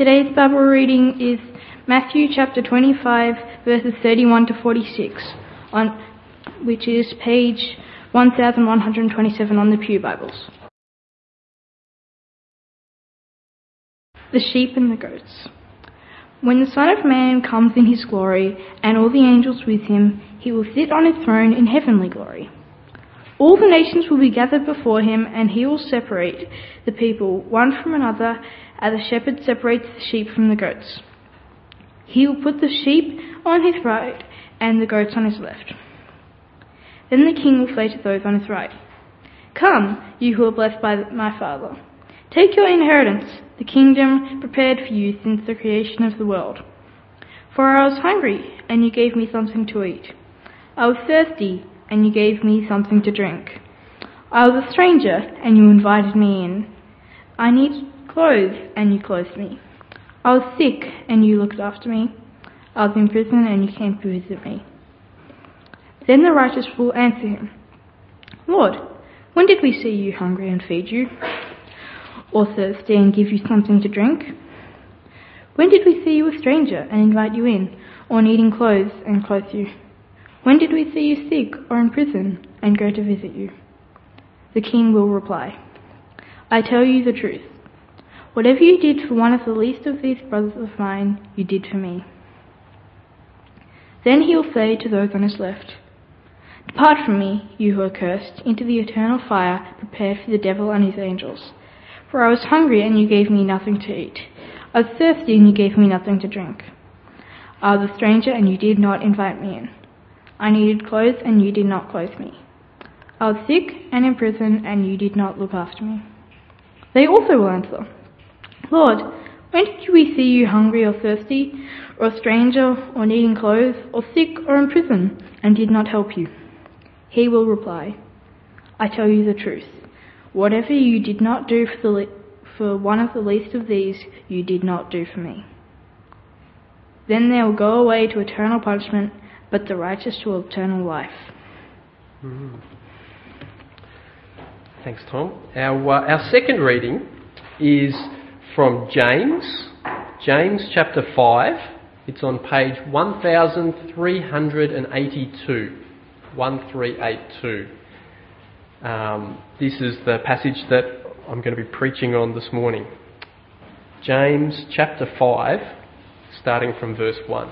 Today's Bible reading is Matthew chapter 25, verses 31 to 46, which is page 1127 on the Pew Bibles. The sheep and the goats. When the Son of Man comes in his glory, and all the angels with him, he will sit on his throne in heavenly glory. All the nations will be gathered before him, and he will separate the people one from another, as a shepherd separates the sheep from the goats. He will put the sheep on his right, and the goats on his left. Then the king will say to those on his right, "Come, you who are blessed by my Father. Take your inheritance, the kingdom prepared for you since the creation of the world. For I was hungry, and you gave me something to eat. I was thirsty, and you gave me something to drink. I was a stranger, and you invited me in. I needed clothes, and you clothed me. I was sick, and you looked after me. I was in prison, and you came to visit me." Then the righteous will answer him, "Lord, when did we see you hungry and feed you? Or thirsty and give you something to drink? When did we see you a stranger and invite you in, or needing clothes and clothe you? When did we see you sick or in prison and go to visit you?" The king will reply, "I tell you the truth. Whatever you did for one of the least of these brothers of mine, you did for me." Then he will say to those on his left, "Depart from me, you who are cursed, into the eternal fire prepared for the devil and his angels. For I was hungry, and you gave me nothing to eat. I was thirsty, and you gave me nothing to drink. I was a stranger, and you did not invite me in. I needed clothes, and you did not clothe me. I was sick and in prison, and you did not look after me." They also will answer, "Lord, when did we see you hungry or thirsty, or a stranger, or needing clothes, or sick or in prison, and did not help you?" He will reply, "I tell you the truth. Whatever you did not do for one of the least of these, you did not do for me." Then they will go away to eternal punishment, but the righteous to eternal life. Thanks, Tom. Our second reading is from James chapter 5. It's on page 1382. 1382. This is the passage that I'm going to be preaching on this morning. James chapter 5, starting from verse 1.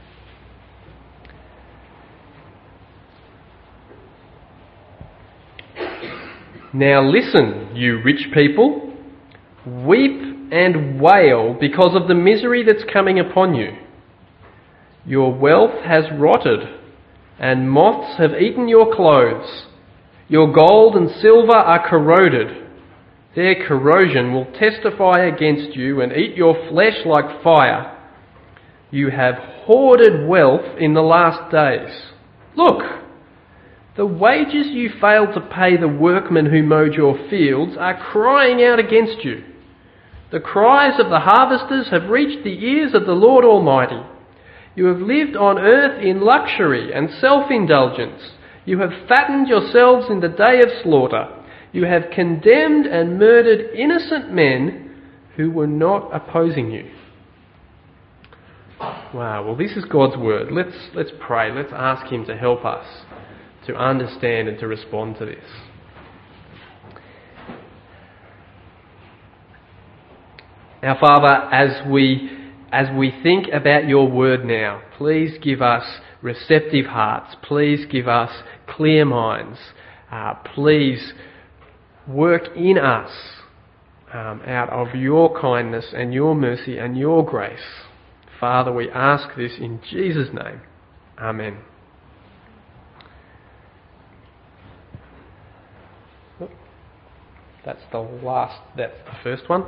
"Now listen, you rich people. Weep and wail because of the misery that's coming upon you. Your wealth has rotted, and moths have eaten your clothes. Your gold and silver are corroded. Their corrosion will testify against you and eat your flesh like fire. You have hoarded wealth in the last days. Look, the wages you failed to pay the workmen who mowed your fields are crying out against you. The cries of the harvesters have reached the ears of the Lord Almighty. You have lived on earth in luxury and self-indulgence. You have fattened yourselves in the day of slaughter. You have condemned and murdered innocent men who were not opposing you." Wow, well, this is God's word. Let's pray. Let's ask him to help us to understand and to respond to this. Our Father, as we think about your word now, please give us receptive hearts. Please give us clear minds. Please work in us out of your kindness and your mercy and your grace. Father, we ask this in Jesus' name. Amen. That's the first one.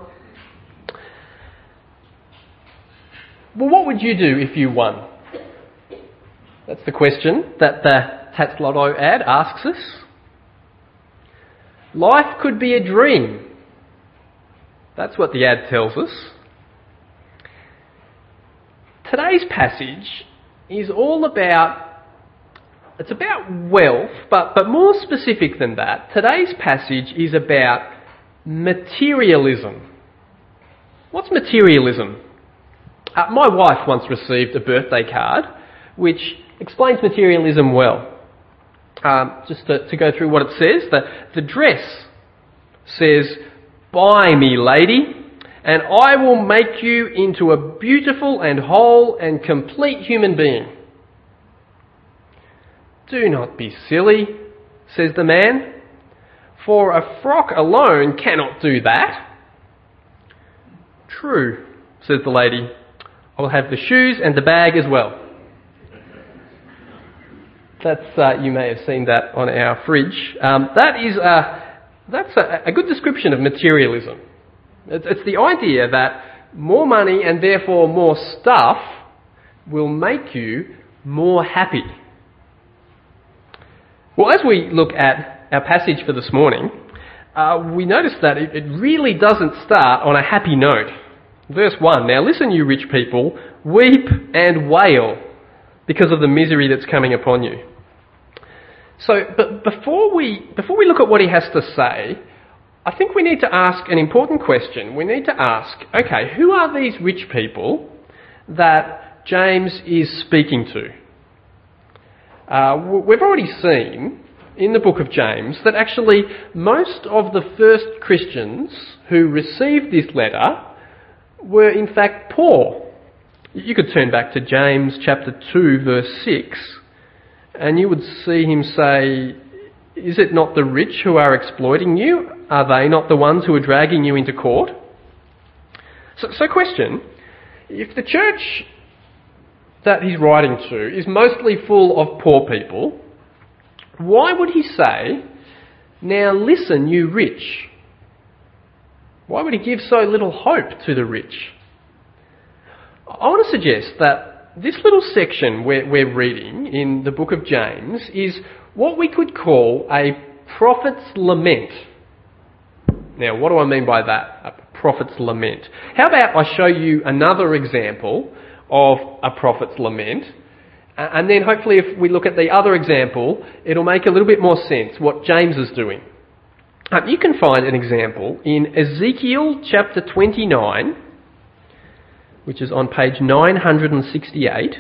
Well, what would you do if you won? That's the question that the Tats Lotto ad asks us. Life could be a dream. That's what the ad tells us. Today's passage is all about, it's about wealth, but more specific than that. Today's passage is about materialism. What's materialism? My wife once received a birthday card which explains materialism well. Just to go through what it says, the dress says, "Buy me, lady, and I will make you into a beautiful and whole and complete human being." "Do not be silly," says the man, "for a frock alone cannot do that." "True," says the lady, "I will have the shoes and the bag as well." That's you may have seen that on our fridge. That's a good description of materialism. It's the idea that more money and therefore more stuff will make you more happy. Well, as we look at our passage for this morning, we notice that it really doesn't start on a happy note. Verse 1, "Now listen, you rich people, weep and wail because of the misery that's coming upon you." So, but before we look at what he has to say, I think we need to ask an important question. We need to ask, okay, who are these rich people that James is speaking to? We've already seen in the book of James that actually most of the first Christians who received this letter were in fact poor. You could turn back to James chapter 2 verse 6 and you would see him say, "Is it not the rich who are exploiting you? Are they not the ones who are dragging you into court?" So question, if the church that he's writing to is mostly full of poor people, why would he say, "Now listen, you rich"? Why would he give so little hope to the rich? I want to suggest that this little section we're reading in the book of James is what we could call a prophet's lament. Now, what do I mean by that? A prophet's lament. How about I show you another example of a prophet's lament, and then hopefully if we look at the other example, it'll make a little bit more sense what James is doing. You can find an example in Ezekiel chapter 29, which is on page 968.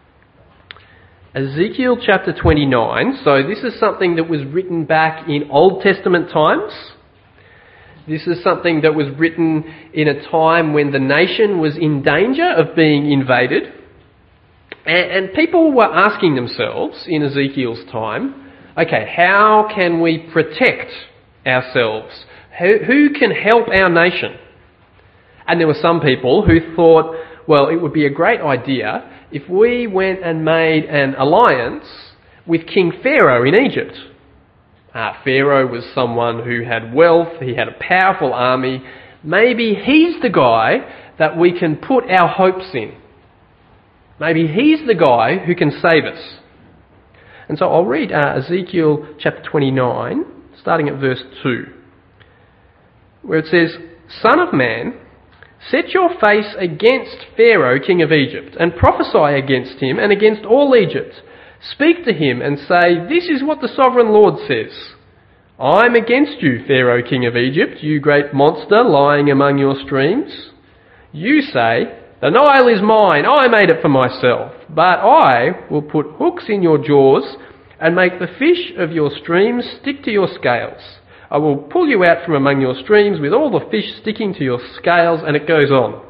Ezekiel chapter 29. So this is something that was written back in Old Testament times. This is something that was written in a time when the nation was in danger of being invaded. And people were asking themselves in Ezekiel's time, okay, how can we protect ourselves? Who can help our nation? And there were some people who thought, well, it would be a great idea if we went and made an alliance with King Pharaoh in Egypt. Pharaoh was someone who had wealth, he had a powerful army. Maybe he's the guy that we can put our hopes in. Maybe he's the guy who can save us. And so I'll read Ezekiel chapter 29, starting at verse 2, where it says, "Son of man, set your face against Pharaoh, king of Egypt, and prophesy against him and against all Egypt. Speak to him and say, 'This is what the sovereign Lord says. I'm against you, Pharaoh, king of Egypt, you great monster lying among your streams. You say, the Nile is mine, I made it for myself. But I will put hooks in your jaws and make the fish of your streams stick to your scales. I will pull you out from among your streams with all the fish sticking to your scales,'" and it goes on.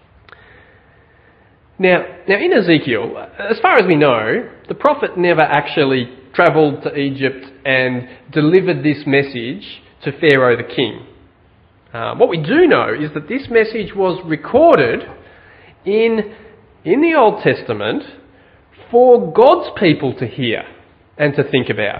Now in Ezekiel, as far as we know, the prophet never actually travelled to Egypt and delivered this message to Pharaoh the king. What we do know is that this message was recorded in the Old Testament for God's people to hear and to think about.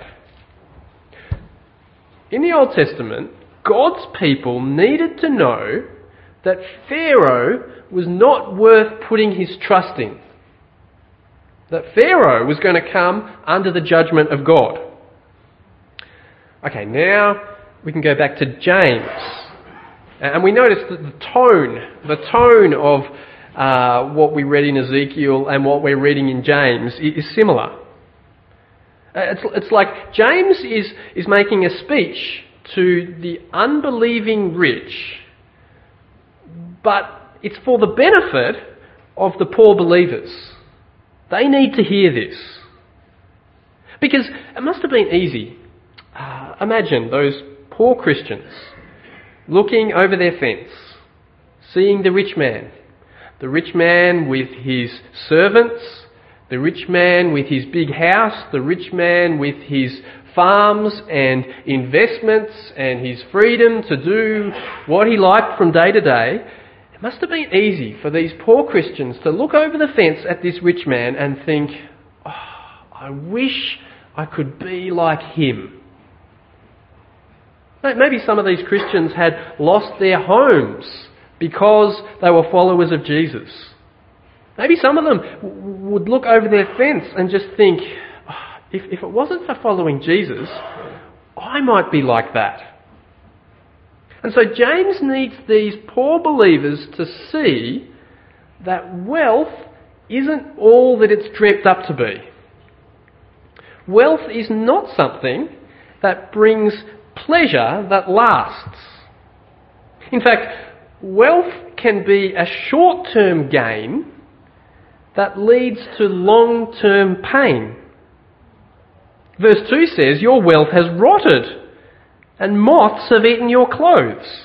In the Old Testament, God's people needed to know that Pharaoh was not worth putting his trust in. That Pharaoh was going to come under the judgment of God. Okay, now we can go back to James. And we notice that the tone of what we read in Ezekiel and what we're reading in James is similar. It's like James is making a speech to the unbelieving rich, but it's for the benefit of the poor believers. They need to hear this. Because it must have been easy. Imagine those poor Christians looking over their fence, seeing the rich man with his servants, the rich man with his big house, the rich man with his farms and investments and his freedom to do what he liked from day to day. It must have been easy for these poor Christians to look over the fence at this rich man and think, I wish I could be like him. Maybe some of these Christians had lost their homes because they were followers of Jesus. Maybe some of them would look over their fence and just think, if it wasn't for following Jesus, I might be like that. And so James needs these poor believers to see that wealth isn't all that it's dreamt up to be. Wealth is not something that brings pleasure that lasts. In fact, wealth can be a short-term gain that leads to long-term pain. Verse 2 says, your wealth has rotted and moths have eaten your clothes.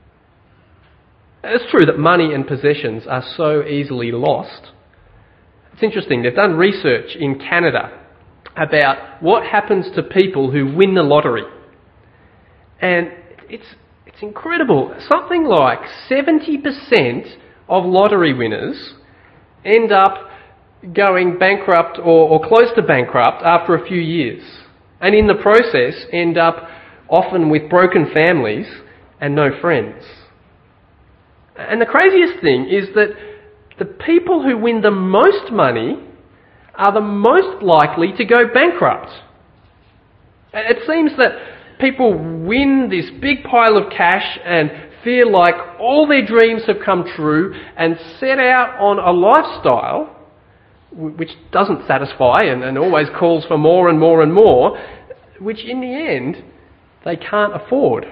It's true that money and possessions are so easily lost. It's interesting, they've done research in Canada about what happens to people who win the lottery. And it's incredible. Something like 70% of lottery winners end up going bankrupt or close to bankrupt after a few years. And in the process end up often with broken families and no friends. And the craziest thing is that the people who win the most money are the most likely to go bankrupt. It seems that people win this big pile of cash and feel like all their dreams have come true and set out on a lifestyle which doesn't satisfy and always calls for more and more and more, which in the end they can't afford.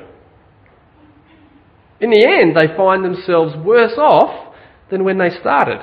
In the end, they find themselves worse off than when they started.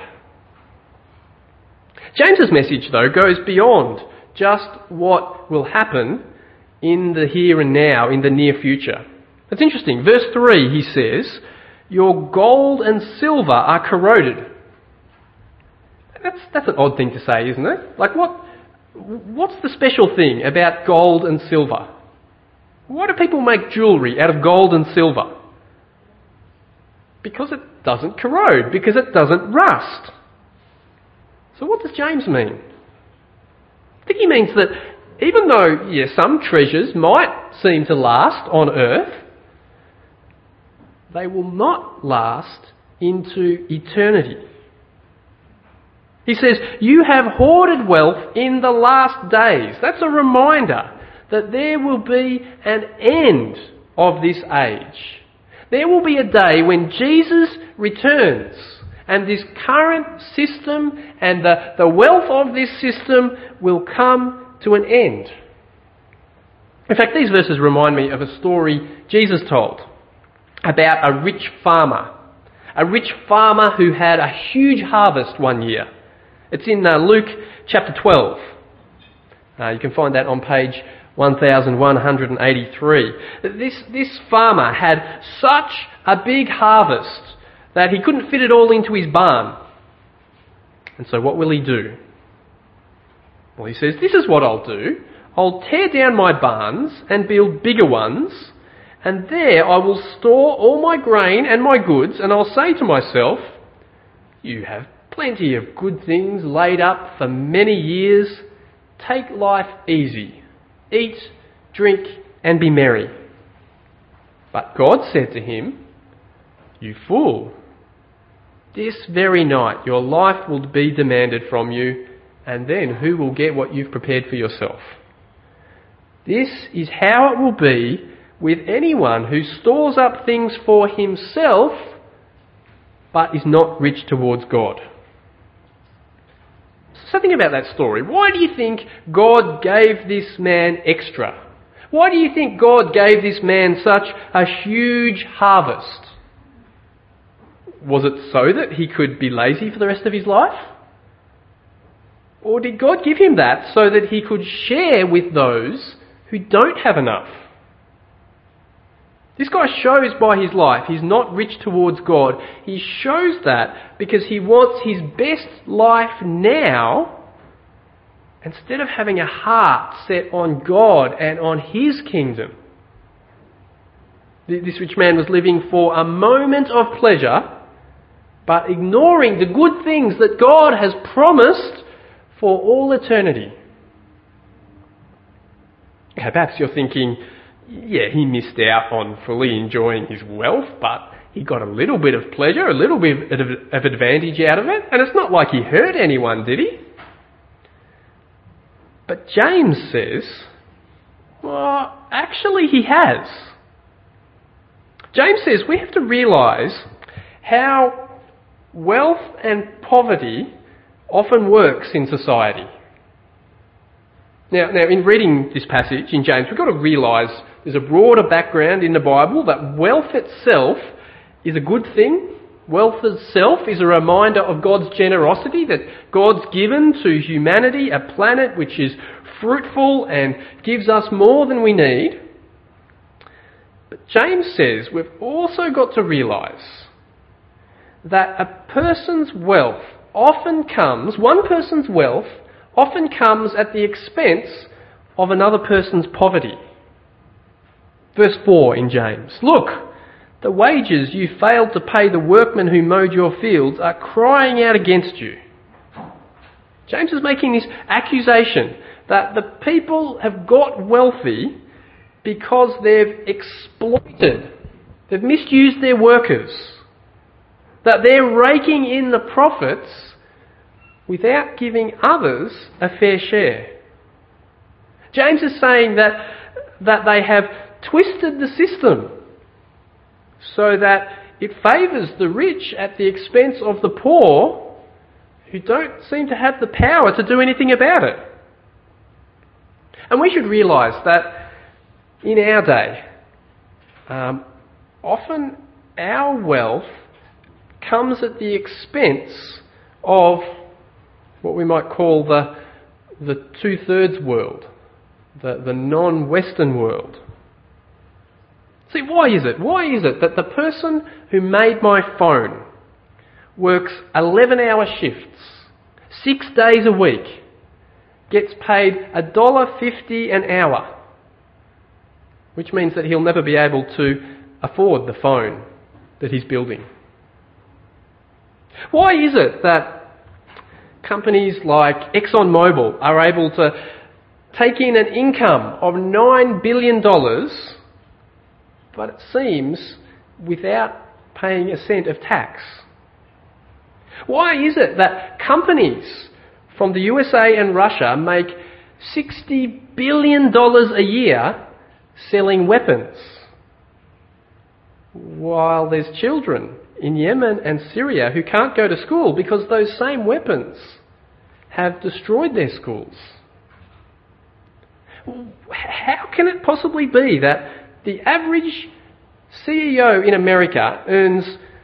James's message, though, goes beyond just what will happen in the here and now, in the near future. It's interesting. Verse 3, he says, your gold and silver are corroded. That's an odd thing to say, isn't it? Like, what's the special thing about gold and silver? Why do people make jewellery out of gold and silver? Because it doesn't corrode, because it doesn't rust. So what does James mean? I think he means that even though, some treasures might seem to last on earth, they will not last into eternity. He says, you have hoarded wealth in the last days. That's a reminder that there will be an end of this age. There will be a day when Jesus returns and this current system and the wealth of this system will come to an end. In fact, these verses remind me of a story Jesus told about a rich farmer. A rich farmer who had a huge harvest one year. It's in Luke chapter 12. You can find that on page 1183. This farmer had such a big harvest that he couldn't fit it all into his barn. And so what will he do? Well, he says, this is what I'll do. I'll tear down my barns and build bigger ones, and there I will store all my grain and my goods, and I'll say to myself, you have plenty of good things laid up for many years. Take life easy. Eat, drink, and be merry. But God said to him, you fool, this very night your life will be demanded from you, and then who will get what you've prepared for yourself? This is how it will be with anyone who stores up things for himself, but is not rich towards God. So think about that story. Why do you think God gave this man extra? Why do you think God gave this man such a huge harvest? Was it so that he could be lazy for the rest of his life? Or did God give him that so that he could share with those who don't have enough? This guy shows by his life he's not rich towards God. He shows that because he wants his best life now instead of having a heart set on God and on his kingdom. This rich man was living for a moment of pleasure, but ignoring the good things that God has promised for all eternity. Okay, perhaps you're thinking, yeah, he missed out on fully enjoying his wealth, but he got a little bit of pleasure, a little bit of advantage out of it, and it's not like he hurt anyone, did he? But James says, well, actually he has. James says we have to realise how wealth and poverty often works in society. Now, in reading this passage in James, we've got to realise there's a broader background in the Bible that wealth itself is a good thing. Wealth itself is a reminder of God's generosity, that God's given to humanity a planet which is fruitful and gives us more than we need. But James says we've also got to realise that one person's wealth often comes at the expense of another person's poverty. Verse 4 in James. Look, the wages you failed to pay the workmen who mowed your fields are crying out against you. James is making this accusation that the people have got wealthy because they've exploited, they've misused their workers, that they're raking in the profits without giving others a fair share. James is saying that they have twisted the system so that it favours the rich at the expense of the poor who don't seem to have the power to do anything about it. And we should realise that in our day, often our wealth comes at the expense of what we might call the two-thirds world, the non-Western world. See, why is it? Why is it that the person who made my phone works 11-hour shifts, 6 days a week, gets paid $1.50 an hour, which means that he'll never be able to afford the phone that he's building? Why is it that companies like ExxonMobil are able to take in an income of $9 billion, but it seems without paying a cent of tax? Why is it that companies from the USA and Russia make $60 billion a year selling weapons, while there's children in Yemen and Syria who can't go to school because those same weapons have destroyed their schools? How can it possibly be that the average CEO in America earns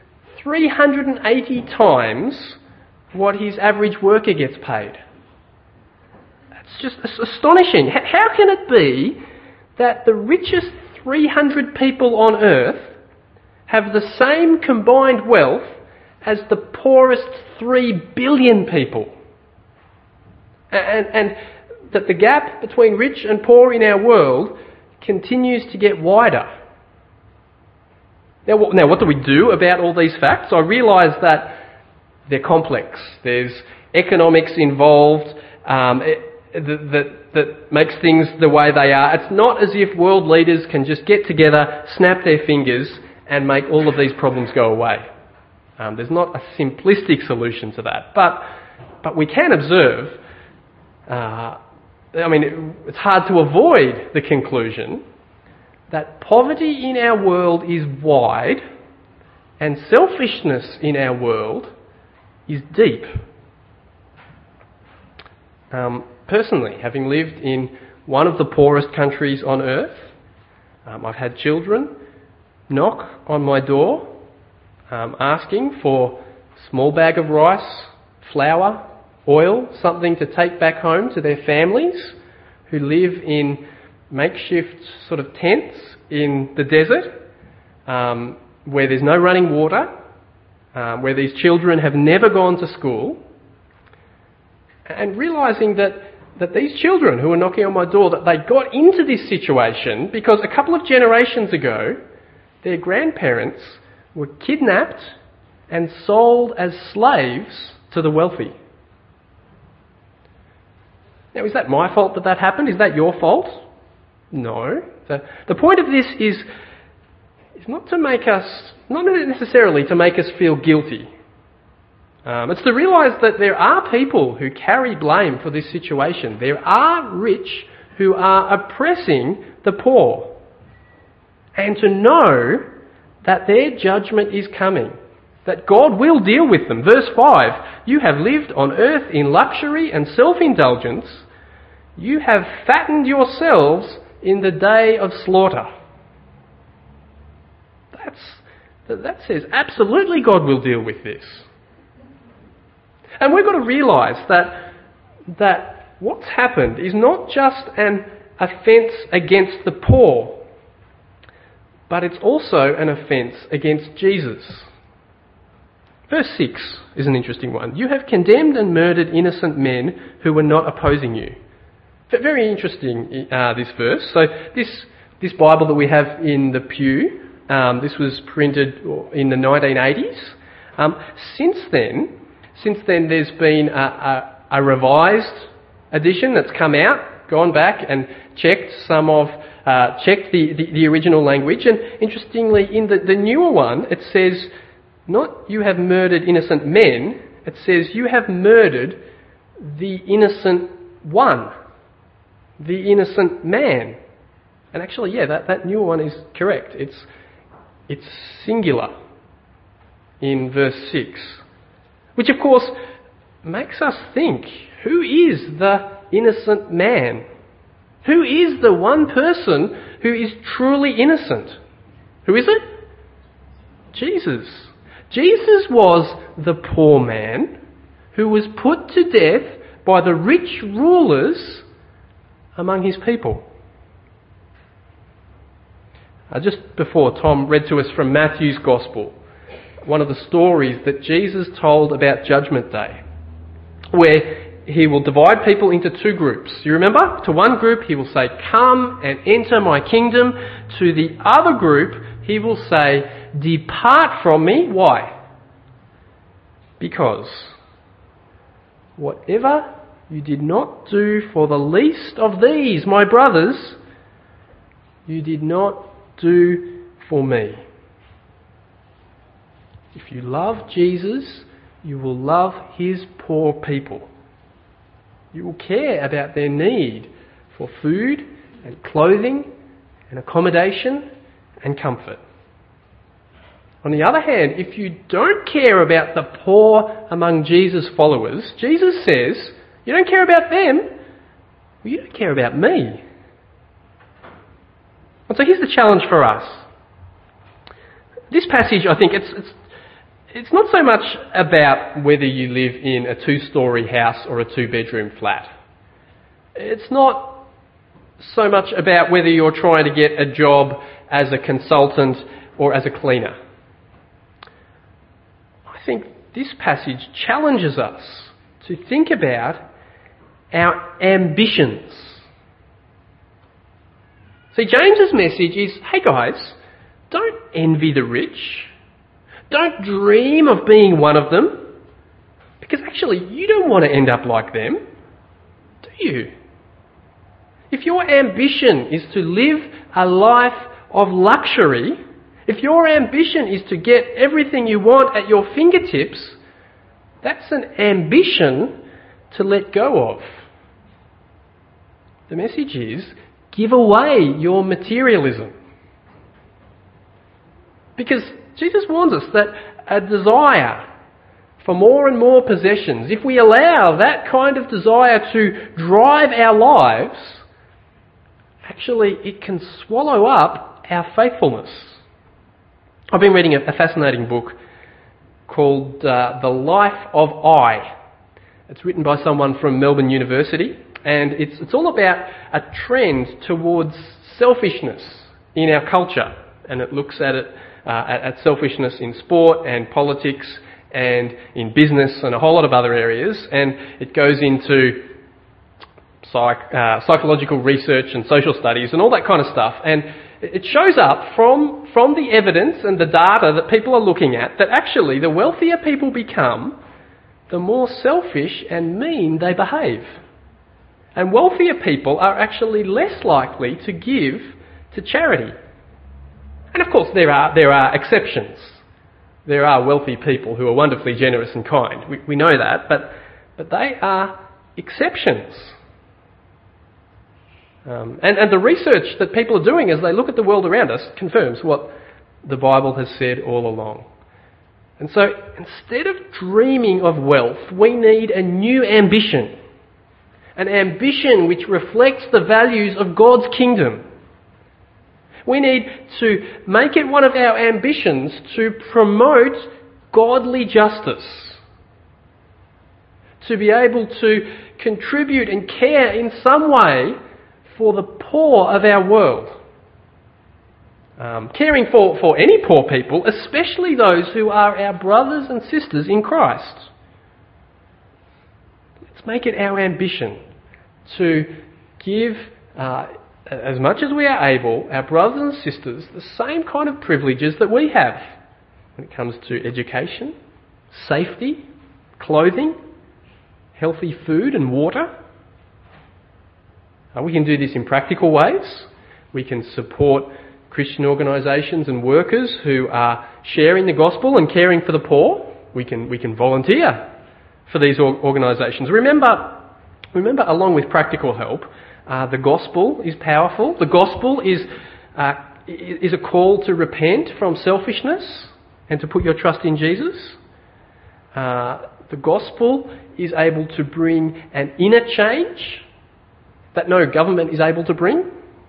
380 times what his average worker gets paid? That's just astonishing. How can it be that the richest 300 people on earth have the same combined wealth as the poorest 3 billion people? And that the gap between rich and poor in our world continues to get wider. Now, what do we do about all these facts? I realise that they're complex. There's economics involved that makes things the way they are. It's not as if world leaders can just get together, snap their fingers, and make all of these problems go away. There's not a simplistic solution to that. But we can observe, it's hard to avoid the conclusion that poverty in our world is wide and selfishness in our world is deep. Personally, having lived in one of the poorest countries on earth, I've had children knock on my door asking for a small bag of rice, flour, oil, something to take back home to their families who live in makeshift sort of tents in the desert, where there's no running water, where these children have never gone to school, and realising that these children who are knocking on my door, that they got into this situation because a couple of generations ago, their grandparents were kidnapped and sold as slaves to the wealthy. Now, is that my fault that happened? Is that your fault? No. The point of this is not necessarily to make us feel guilty. It's to realise that there are people who carry blame for this situation. There are rich who are oppressing the poor. And to know that their judgment is coming, that God will deal with them. Verse 5, you have lived on earth in luxury and self-indulgence. You have fattened yourselves in the day of slaughter. That says absolutely God will deal with this. And we've got to realise that what's happened is not just an offence against the poor, but it's also an offence against Jesus. Verse 6 is an interesting one. You have condemned and murdered innocent men who were not opposing you. Very interesting, this verse. So this Bible that we have in the pew, this was printed in the 1980s. Since then there's been a revised edition that's come out, gone back and checked the original language. And interestingly, in the newer one, it says, not you have murdered innocent men, it says you have murdered the innocent one, the innocent man. And actually, yeah, that newer one is correct. It's singular in verse 6. Which of course makes us think, who is the innocent man? Who is the one person who is truly innocent? Who is it? Jesus. Jesus was the poor man who was put to death by the rich rulers among his people. Just before, Tom read to us from Matthew's Gospel, one of the stories that Jesus told about Judgment Day, where he will divide people into two groups. You remember? To one group he will say, come and enter my kingdom. To the other group he will say, depart from me. Why? Because whatever you did not do for the least of these, my brothers, you did not do for me. If you love Jesus, you will love his poor people. You will care about their need for food and clothing and accommodation and comfort. On the other hand, if you don't care about the poor among Jesus' followers, Jesus says, you don't care about them, well, you don't care about me. And so here's the challenge for us. This passage, I think, it's not so much about whether you live in a 2-storey house or a 2-bedroom flat. It's not so much about whether you're trying to get a job as a consultant or as a cleaner. I think this passage challenges us to think about our ambitions. See, James's message is, hey guys, don't envy the rich. Don't dream of being one of them, because actually you don't want to end up like them, do you? If your ambition is to live a life of luxury, if your ambition is to get everything you want at your fingertips, that's an ambition to let go of. The message is, give away your materialism. Because Jesus warns us that a desire for more and more possessions, if we allow that kind of desire to drive our lives, actually it can swallow up our faithfulness. I've been reading a fascinating book called The Life of I. It's written by someone from Melbourne University, and it's all about a trend towards selfishness in our culture, and it looks at it at selfishness in sport and politics and in business and a whole lot of other areas, and it goes into psychological research and social studies and all that kind of stuff, and it shows up from the evidence and the data that people are looking at that actually the wealthier people become, the more selfish and mean they behave. And wealthier people are actually less likely to give to charity. And of course there are exceptions. There are wealthy people who are wonderfully generous and kind. We know that, but they are exceptions. And the research that people are doing as they look at the world around us confirms what the Bible has said all along. And so instead of dreaming of wealth, we need a new ambition. An ambition which reflects the values of God's kingdom. We need to make it one of our ambitions to promote godly justice. To be able to contribute and care in some way for the poor of our world. Caring for any poor people, especially those who are our brothers and sisters in Christ. Let's make it our ambition to give, as much as we are able, our brothers and sisters the same kind of privileges that we have when it comes to education, safety, clothing, healthy food and water. We can do this in practical ways. We can support Christian organisations and workers who are sharing the gospel and caring for the poor. We can volunteer for these organisations. Remember, along with practical help, the gospel is powerful. The gospel is a call to repent from selfishness and to put your trust in Jesus. The gospel is able to bring an inner change that no government is able to bring.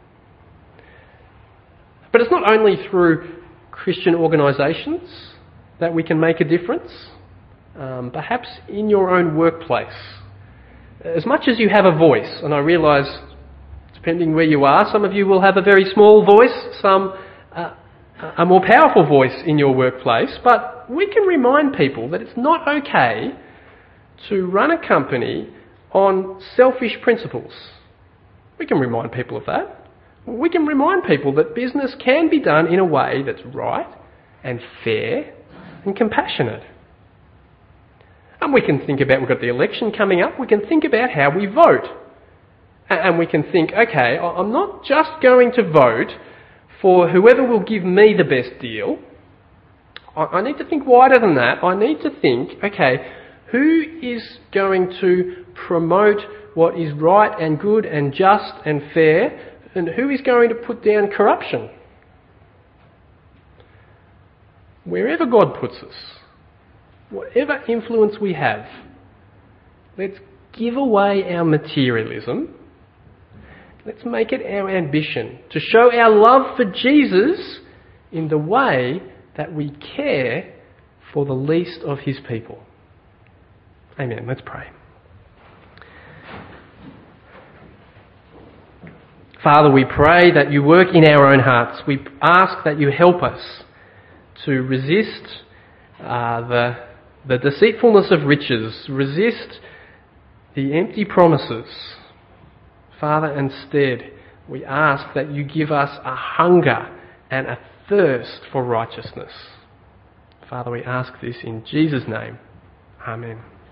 But it's not only through Christian organisations that we can make a difference. Perhaps in your own workplace. As much as you have a voice, and I realise, depending where you are, some of you will have a very small voice, some a more powerful voice in your workplace, but we can remind people that it's not okay to run a company on selfish principles. We can remind people of that. We can remind people that business can be done in a way that's right and fair and compassionate. And we can think about, we've got the election coming up, we can think about how we vote. And we can think, okay, I'm not just going to vote for whoever will give me the best deal. I need to think wider than that. I need to think, okay, who is going to promote what is right and good and just and fair, and who is going to put down corruption? Wherever God puts us, whatever influence we have, let's give away our materialism. Let's make it our ambition to show our love for Jesus in the way that we care for the least of his people. Amen. Let's pray. Father, we pray that you work in our own hearts. We ask that you help us to resist the deceitfulness of riches, resist the empty promises. Father, instead, we ask that you give us a hunger and a thirst for righteousness. Father, we ask this in Jesus' name. Amen.